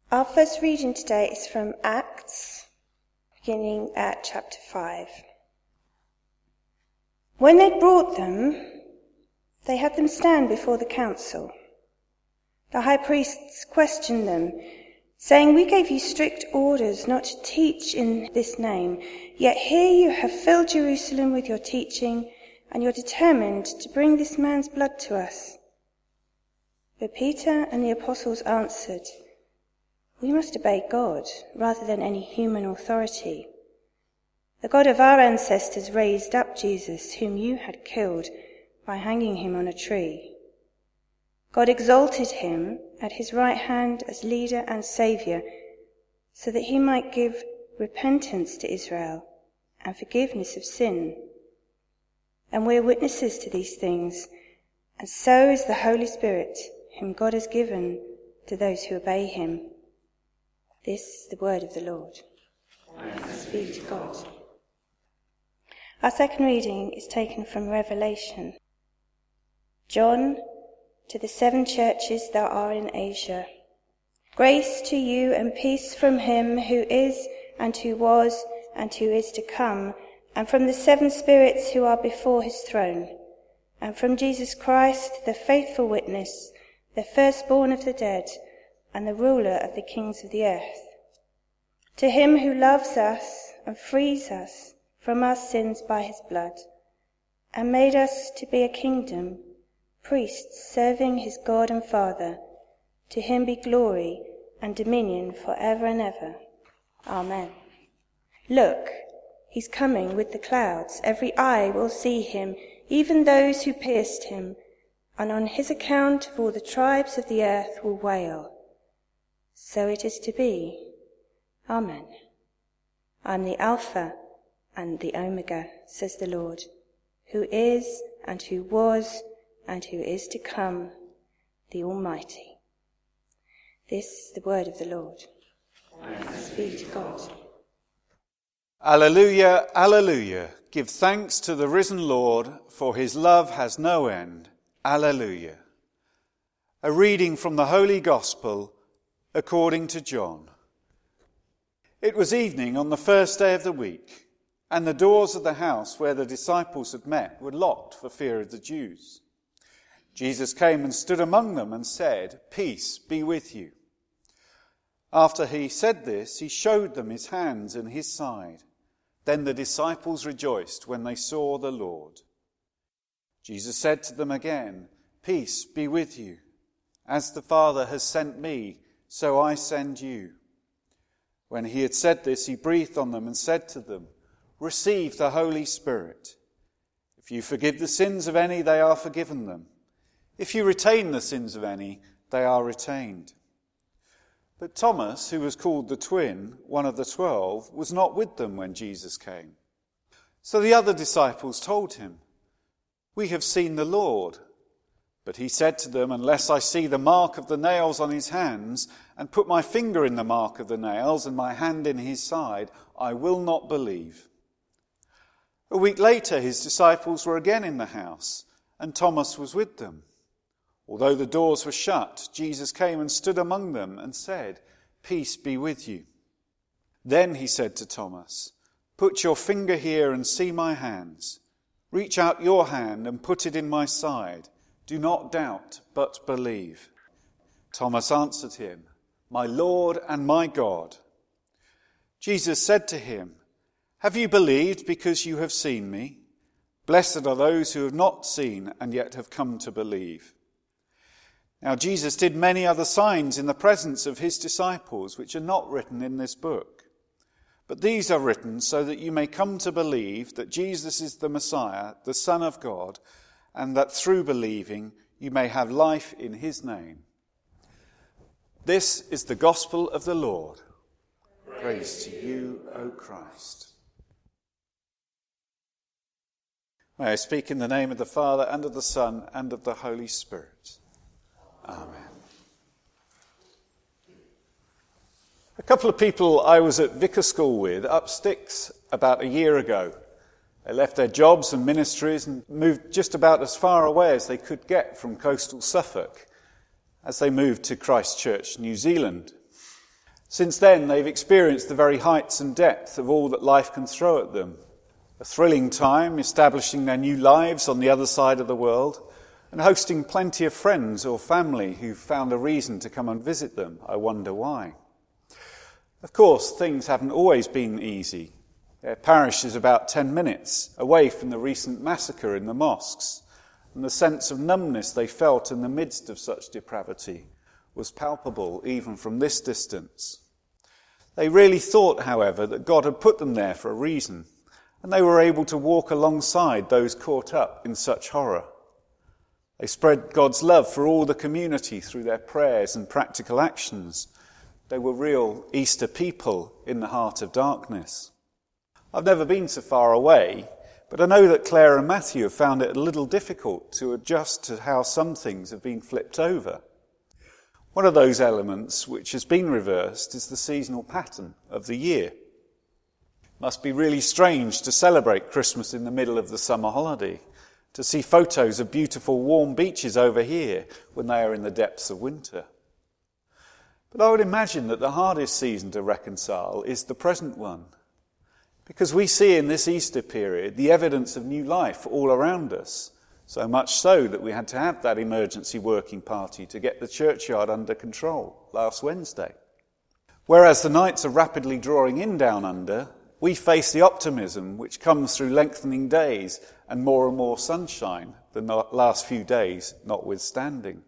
Our first reading today is from Acts, beginning at chapter 5. When they brought them, they had them stand before the council. The high priests questioned them, saying, "We gave you strict orders not to teach in this name, yet here you have filled Jerusalem with your teaching, and you're determined to bring this man's blood to us." But Peter and the apostles answered, "We must obey God rather than any human authority. The God of our ancestors raised up Jesus, whom you had killed by hanging him on a tree. God exalted him at his right hand as leader and saviour, so that he might give repentance to Israel and forgiveness of sin. And we're witnesses to these things, and so is the Holy Spirit, whom God has given to those who obey him." This is the word of the Lord. Thanks be to God. Our second reading is taken from Revelation. John, to the 7 churches that are in Asia. Grace to you and peace from him who is and who was and who is to come, and from the 7 spirits who are before his throne, and from Jesus Christ, the faithful witness, the firstborn of the dead, and the ruler of the kings of the earth. To him who loves us and frees us from our sins by his blood, and made us to be a kingdom, priests serving his God and Father, to him be glory and dominion forever and ever. Amen. Look, he's coming with the clouds. Every eye will see him, even those who pierced him, and on his account all the tribes of the earth will wail. So it is to be. Amen. I am the Alpha and the Omega, says the Lord, who is and who was and who is to come, the Almighty. This is the word of the Lord. Thanks be to God. Alleluia, alleluia. Give thanks to the risen Lord, for his love has no end. Alleluia. A reading from the Holy Gospel according to John. It was evening on the first day of the week, and the doors of the house where the disciples had met were locked for fear of the Jews. Jesus came and stood among them and said, "Peace be with you." After he said this, he showed them his hands and his side. Then the disciples rejoiced when they saw the Lord. Jesus said to them again, "Peace be with you. As the Father has sent me, so I send you." When he had said this, he breathed on them and said to them, "Receive the Holy Spirit. If you forgive the sins of any, they are forgiven them. If you retain the sins of any, they are retained." But Thomas, who was called the twin, one of the 12, was not with them when Jesus came. So the other disciples told him, "We have seen the Lord." But he said to them, "Unless I see the mark of the nails on his hands, and put my finger in the mark of the nails and my hand in his side, I will not believe." A week later, his disciples were again in the house, and Thomas was with them. Although the doors were shut, Jesus came and stood among them and said, "Peace be with you." Then he said to Thomas, "Put your finger here and see my hands. Reach out your hand and put it in my side. Do not doubt, but believe." Thomas answered him, "My Lord and my God." Jesus said to him, "Have you believed because you have seen me? Blessed are those who have not seen and yet have come to believe." Now Jesus did many other signs in the presence of his disciples, which are not written in this book. But these are written so that you may come to believe that Jesus is the Messiah, the Son of God, and that through believing you may have life in his name. This is the gospel of the Lord. Praise to you, O Christ. May I speak in the name of the Father, and of the Son, and of the Holy Spirit. Amen. A couple of people I was at vicar school with up sticks about a year ago. They left their jobs and ministries and moved just about as far away as they could get from coastal Suffolk as they moved to Christchurch, New Zealand. Since then, they've experienced the very heights and depth of all that life can throw at them. A thrilling time establishing their new lives on the other side of the world and hosting plenty of friends or family who've found a reason to come and visit them. I wonder why. Of course, things haven't always been easy. Their parish is about 10 minutes away from the recent massacre in the mosques, and the sense of numbness they felt in the midst of such depravity was palpable even from this distance. They really thought, however, that God had put them there for a reason, and they were able to walk alongside those caught up in such horror. They spread God's love for all the community through their prayers and practical actions. They were real Easter people in the heart of darkness. I've never been so far away, but I know that Claire and Matthew have found it a little difficult to adjust to how some things have been flipped over. One of those elements which has been reversed is the seasonal pattern of the year. It must be really strange to celebrate Christmas in the middle of the summer holiday, to see photos of beautiful warm beaches over here when they are in the depths of winter. But I would imagine that the hardest season to reconcile is the present one, because we see in this Easter period the evidence of new life all around us, so much so that we had to have that emergency working party to get the churchyard under control last Wednesday. Whereas the nights are rapidly drawing in down under, we face the optimism which comes through lengthening days and more sunshine, the last few days notwithstanding.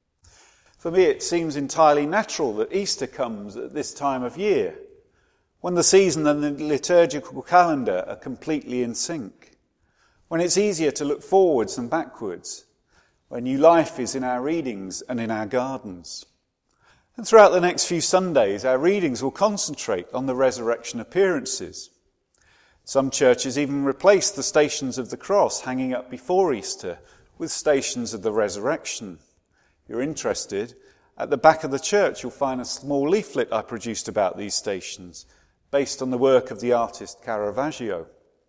For me, it seems entirely natural that Easter comes at this time of year, when the season and the liturgical calendar are completely in sync, when it's easier to look forwards than backwards, when new life is in our readings and in our gardens. And throughout the next few Sundays, our readings will concentrate on the resurrection appearances. Some churches even replace the Stations of the Cross hanging up before Easter with Stations of the Resurrection. If you're interested, at the back of the church you'll find a small leaflet I produced about these stations, based on the work of the artist Caravaggio.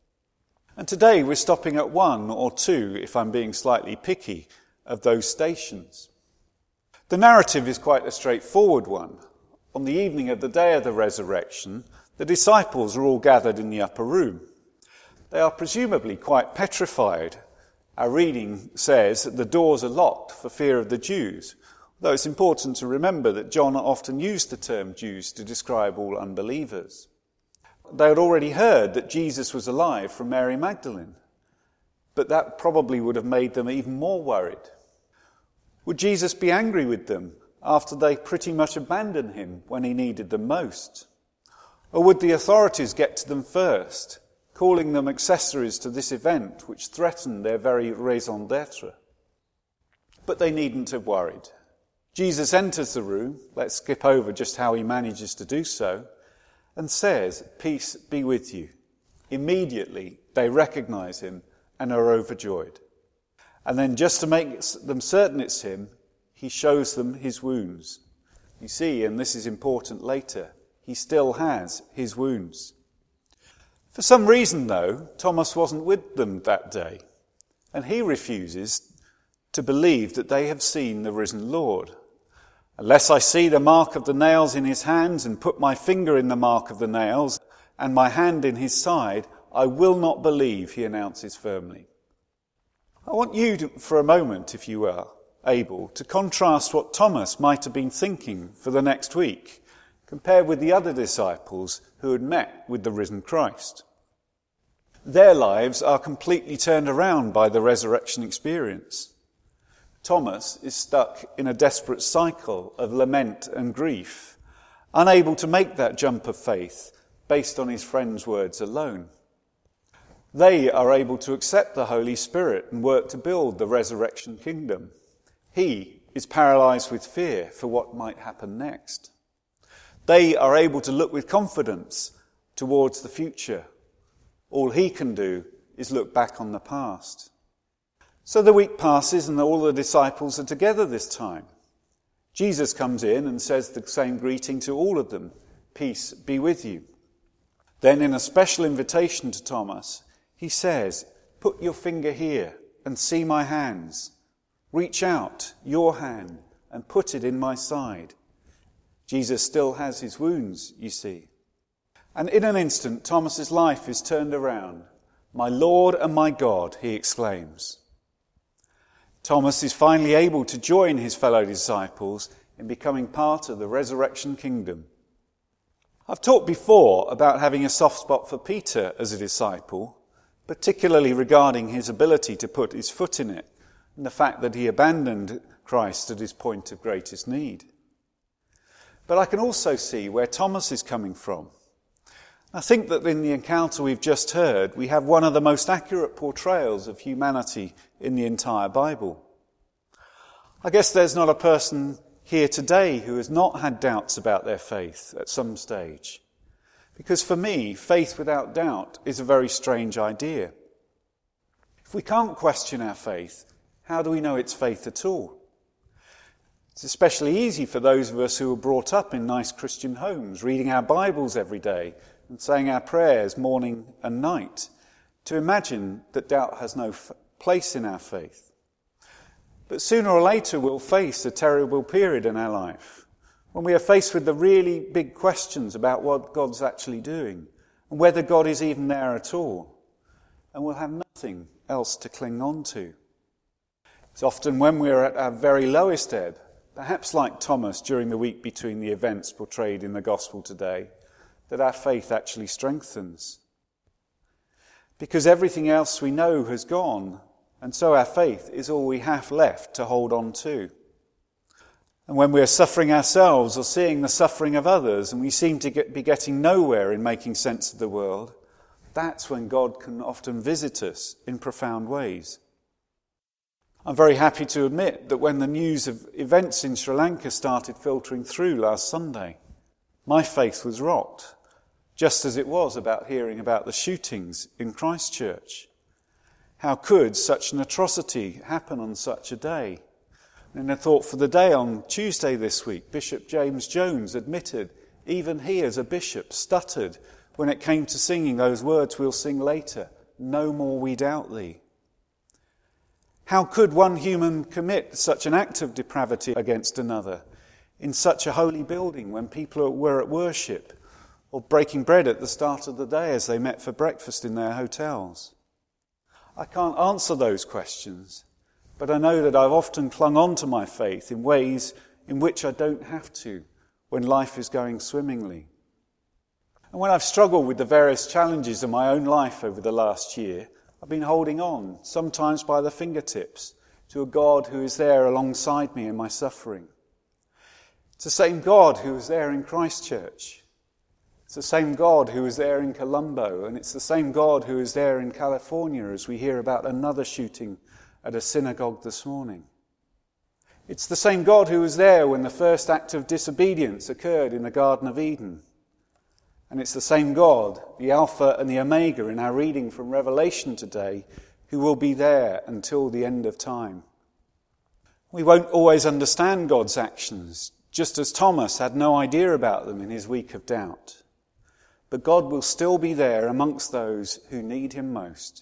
And today we're stopping at one or two, if I'm being slightly picky, of those stations. The narrative is quite a straightforward one. On the evening of the day of the resurrection, the disciples are all gathered in the upper room. They are presumably quite petrified. Our reading says that the doors are locked for fear of the Jews, though it's important to remember that John often used the term Jews to describe all unbelievers. They had already heard that Jesus was alive from Mary Magdalene, but that probably would have made them even more worried. Would Jesus be angry with them after they pretty much abandoned him when he needed them most? Or would the authorities get to them first, calling them accessories to this event which threatened their very raison d'etre? But they needn't have worried. Jesus enters the room, let's skip over just how he manages to do so, and says, "Peace be with you." Immediately they recognize him and are overjoyed. And then just to make them certain it's him, he shows them his wounds. You see, and this is important later, he still has his wounds. For some reason, though, Thomas wasn't with them that day, and he refuses to believe that they have seen the risen Lord. "Unless I see the mark of the nails in his hands and put my finger in the mark of the nails and my hand in his side, I will not believe," he announces firmly. I want you to, for a moment, if you are able, to contrast what Thomas might have been thinking for the next week compared with the other disciples who had met with the risen Christ. Their lives are completely turned around by the resurrection experience. Thomas is stuck in a desperate cycle of lament and grief, unable to make that jump of faith based on his friend's words alone. They are able to accept the Holy Spirit and work to build the resurrection kingdom. He is paralyzed with fear for what might happen next. They are able to look with confidence towards the future. All he can do is look back on the past. So the week passes and all the disciples are together this time. Jesus comes in and says the same greeting to all of them, "Peace be with you." Then in a special invitation to Thomas, he says, "Put your finger here and see my hands. Reach out your hand and put it in my side. Jesus still has his wounds, you see. And in an instant, Thomas's life is turned around. "My Lord and my God," he exclaims. Thomas is finally able to join his fellow disciples in becoming part of the resurrection kingdom. I've talked before about having a soft spot for Peter as a disciple, particularly regarding his ability to put his foot in it and the fact that he abandoned Christ at his point of greatest need. But I can also see where Thomas is coming from. I think that in the encounter we've just heard, we have one of the most accurate portrayals of humanity in the entire Bible. I guess there's not a person here today who has not had doubts about their faith at some stage. Because for me, faith without doubt is a very strange idea. If we can't question our faith, how do we know it's faith at all? It's especially easy for those of us who were brought up in nice Christian homes, reading our Bibles every day and saying our prayers morning and night, to imagine that doubt has no place in our faith. But sooner or later we'll face a terrible period in our life when we are faced with the really big questions about what God's actually doing and whether God is even there at all, and we'll have nothing else to cling on to. It's often when we're at our very lowest ebb, perhaps like Thomas during the week between the events portrayed in the Gospel today, that our faith actually strengthens. Because everything else we know has gone, and so our faith is all we have left to hold on to. And when we're suffering ourselves or seeing the suffering of others, and we seem to be getting nowhere in making sense of the world, that's when God can often visit us in profound ways. I'm very happy to admit that when the news of events in Sri Lanka started filtering through last Sunday, my faith was rocked, just as it was about hearing about the shootings in Christchurch. How could such an atrocity happen on such a day? And I thought for the day on Tuesday this week, Bishop James Jones admitted even he as a bishop stuttered when it came to singing those words we'll sing later, "No more we doubt thee." How could one human commit such an act of depravity against another in such a holy building when people were at worship or breaking bread at the start of the day as they met for breakfast in their hotels? I can't answer those questions, but I know that I've often clung on to my faith in ways in which I don't have to when life is going swimmingly. And when I've struggled with the various challenges of my own life over the last year, I've been holding on, sometimes by the fingertips, to a God who is there alongside me in my suffering. It's the same God who was there in Christchurch. It's the same God who was there in Colombo, and it's the same God who is there in California as we hear about another shooting at a synagogue this morning. It's the same God who was there when the first act of disobedience occurred in the Garden of Eden. And it's the same God, the Alpha and the Omega in our reading from Revelation today, who will be there until the end of time. We won't always understand God's actions, just as Thomas had no idea about them in his week of doubt. But God will still be there amongst those who need him most.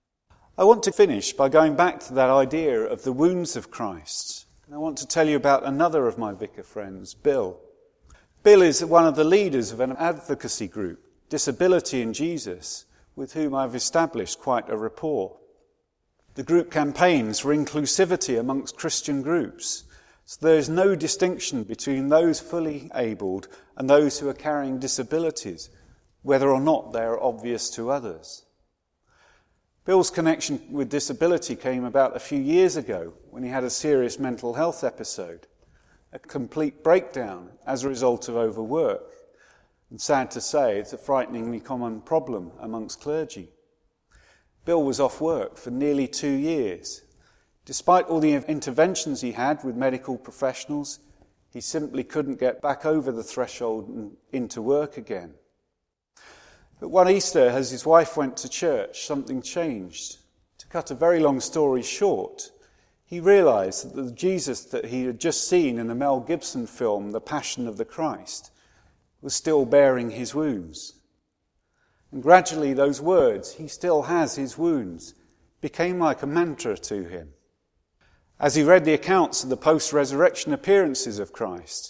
I want to finish by going back to that idea of the wounds of Christ. And I want to tell you about another of my vicar friends, Bill. Bill is one of the leaders of an advocacy group, Disability in Jesus, with whom I've established quite a rapport. The group campaigns for inclusivity amongst Christian groups, so there is no distinction between those fully abled and those who are carrying disabilities, whether or not they are obvious to others. Bill's connection with disability came about a few years ago when he had a serious mental health episode, a complete breakdown as a result of overwork. And sad to say, it's a frighteningly common problem amongst clergy. Bill was off work for nearly 2 years. Despite all the interventions he had with medical professionals, he simply couldn't get back over the threshold and into work again. But one Easter, as his wife went to church, something changed. To cut a very long story short, he realised that the Jesus that he had just seen in the Mel Gibson film, The Passion of the Christ, was still bearing his wounds. And gradually those words, "he still has his wounds," became like a mantra to him. As he read the accounts of the post-resurrection appearances of Christ,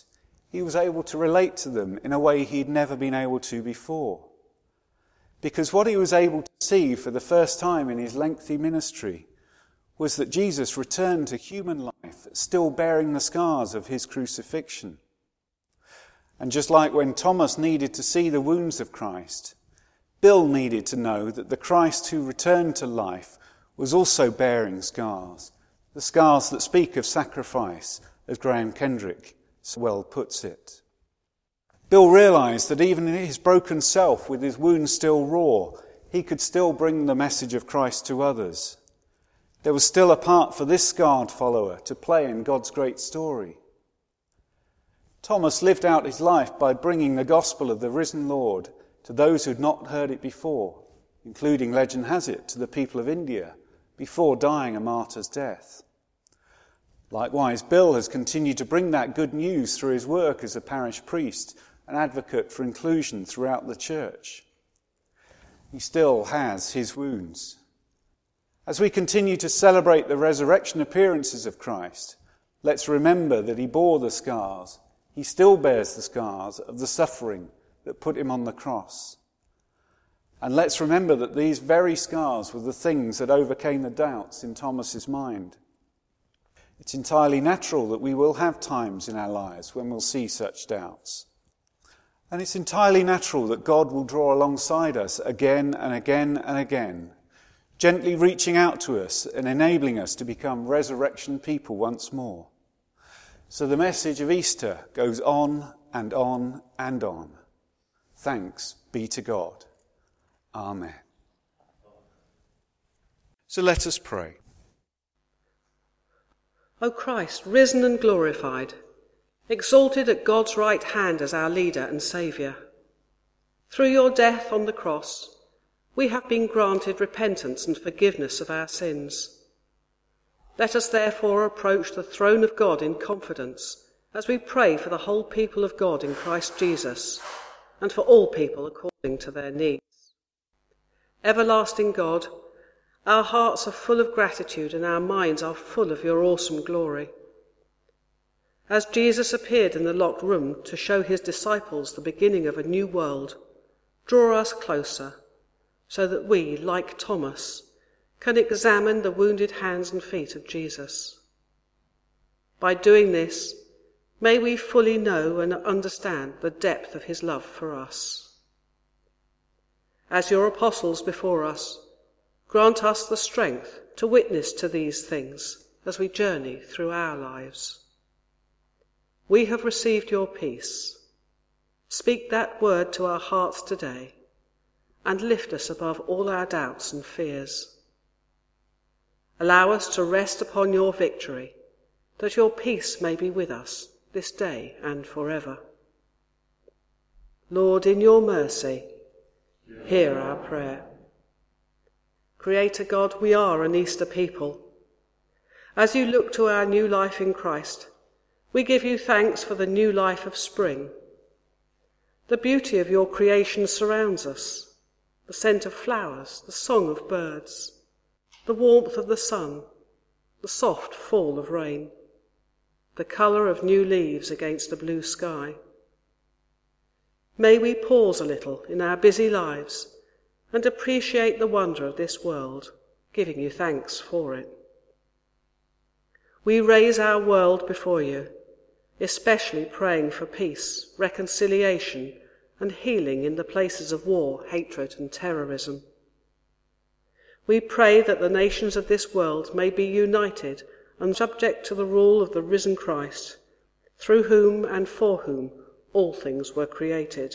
he was able to relate to them in a way he'd never been able to before. Because what he was able to see for the first time in his lengthy ministry was that Jesus returned to human life, still bearing the scars of his crucifixion. And just like when Thomas needed to see the wounds of Christ, Bill needed to know that the Christ who returned to life was also bearing scars, the scars that speak of sacrifice, as Graham Kendrick so well puts it. Bill realised that even in his broken self, with his wounds still raw, he could still bring the message of Christ to others. There was still a part for this scarred follower to play in God's great story. Thomas lived out his life by bringing the gospel of the risen Lord to those who had not heard it before, including, legend has it, to the people of India, before dying a martyr's death. Likewise, Bill has continued to bring that good news through his work as a parish priest, an advocate for inclusion throughout the church. He still has his wounds. As we continue to celebrate the resurrection appearances of Christ, let's remember that he bore the scars. He still bears the scars of the suffering that put him on the cross. And let's remember that these very scars were the things that overcame the doubts in Thomas's mind. It's entirely natural that we will have times in our lives when we'll see such doubts. And it's entirely natural that God will draw alongside us again and again and again, gently reaching out to us and enabling us to become resurrection people once more. So the message of Easter goes on and on and on. Thanks be to God. Amen. So let us pray. O Christ, risen and glorified, exalted at God's right hand as our leader and saviour, through your death on the cross, we have been granted repentance and forgiveness of our sins. Let us therefore approach the throne of God in confidence as we pray for the whole people of God in Christ Jesus, and for all people according to their needs. Everlasting God, our hearts are full of gratitude and our minds are full of your awesome glory. As Jesus appeared in the locked room to show his disciples the beginning of a new world, draw us closer, so that we, like Thomas, can examine the wounded hands and feet of Jesus. By doing this, may we fully know and understand the depth of his love for us. As your apostles before us, grant us the strength to witness to these things as we journey through our lives. We have received your peace. Speak that word to our hearts today, and lift us above all our doubts and fears. Allow us to rest upon your victory, that your peace may be with us this day and forever. Lord, in your mercy, hear our prayer. Creator God, we are an Easter people. As you look to our new life in Christ, we give you thanks for the new life of spring. The beauty of your creation surrounds us, the scent of flowers, the song of birds, the warmth of the sun, the soft fall of rain, the colour of new leaves against a blue sky. May we pause a little in our busy lives and appreciate the wonder of this world, giving you thanks for it. We raise our world before you, especially praying for peace, reconciliation, and healing in the places of war, hatred, and terrorism. We pray that the nations of this world may be united and subject to the rule of the risen Christ, through whom and for whom all things were created.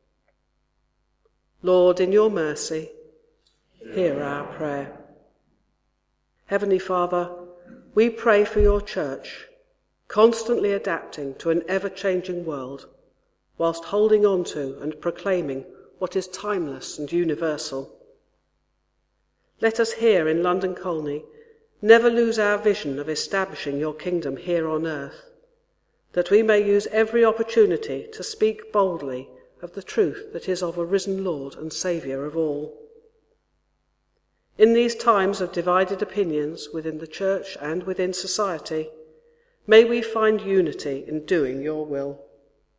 Lord, in your mercy, hear our prayer. Heavenly Father, we pray for your church, constantly adapting to an ever-changing world, whilst holding on to and proclaiming what is timeless and universal. Let us here in London Colney never lose our vision of establishing your kingdom here on earth, that we may use every opportunity to speak boldly of the truth that is of a risen Lord and Saviour of all. In these times of divided opinions within the church and within society, may we find unity in doing your will.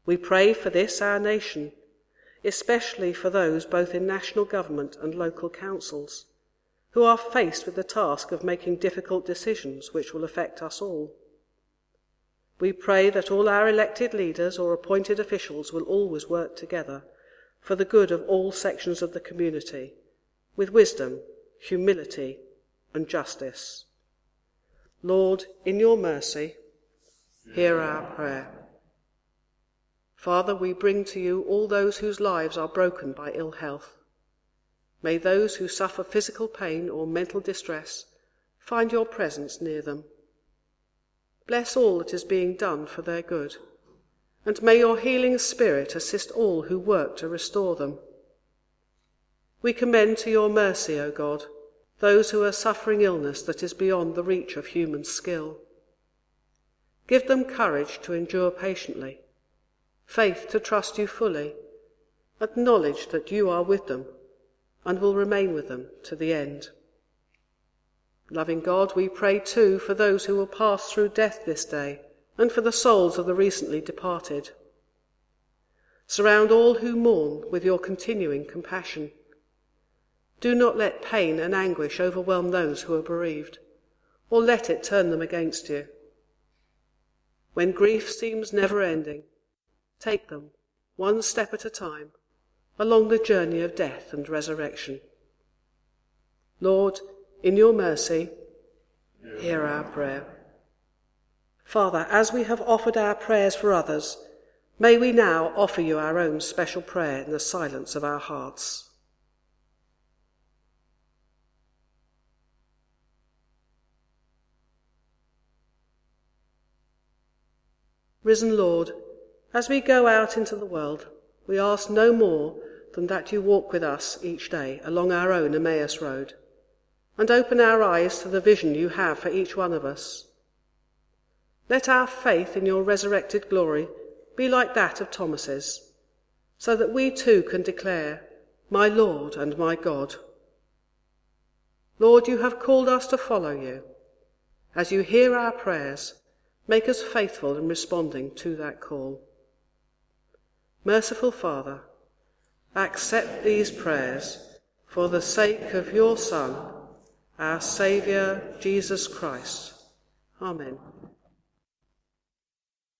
We pray for this, our nation, especially for those both in national government and local councils, who are faced with the task of making difficult decisions which will affect us all. We pray that all our elected leaders or appointed officials will always work together for the good of all sections of the community, with wisdom, humility, and justice. Lord, in your mercy, hear our prayer. Father, we bring to you all those whose lives are broken by ill health. May those who suffer physical pain or mental distress find your presence near them. Bless all that is being done for their good, and may your healing spirit assist all who work to restore them. We commend to your mercy, O God, those who are suffering illness that is beyond the reach of human skill. Give them courage to endure patiently, faith to trust you fully, and knowledge that you are with them and will remain with them to the end. Loving God, we pray too for those who will pass through death this day, and for the souls of the recently departed. Surround all who mourn with your continuing compassion. Do not let pain and anguish overwhelm those who are bereaved, or let it turn them against you. When grief seems never-ending, take them, one step at a time, along the journey of death and resurrection. Lord, in your mercy, hear our prayer. Father, as we have offered our prayers for others, may we now offer you our own special prayer in the silence of our hearts. Risen Lord, as we go out into the world, we ask no more than that you walk with us each day along our own Emmaus road, and open our eyes to the vision you have for each one of us. Let our faith in your resurrected glory be like that of Thomas's, so that we too can declare, my Lord and my God. Lord, you have called us to follow you. As you hear our prayers, make us faithful in responding to that call. Merciful Father, accept these prayers for the sake of your Son, our Saviour, Jesus Christ. Amen.